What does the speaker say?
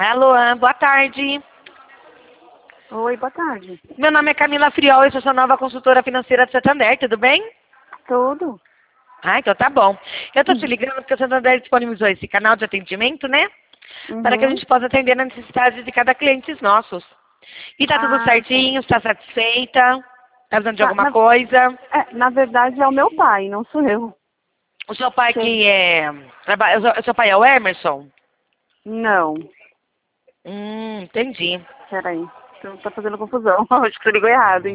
Alô, boa tarde. Oi, boa tarde. Meu nome é Camila Friol, eu sou sua nova consultora financeira de Santander, tudo bem? Tudo? Ah, então tá bom. Eu tô te ligando porque o Santander disponibilizou esse canal de atendimento, né? Para que a Uhum. gente possa atender as necessidades de cada cliente nossos. E tá tudo Ah, certinho, está satisfeita? Tá precisando de tá. alguma coisa? Na verdade é o meu pai, não sou eu. O seu pai Que- que é... O seu pai é o Emerson? Não, Entendi. peraí. Você tá fazendo confusão. Acho que você ligou errado, hein?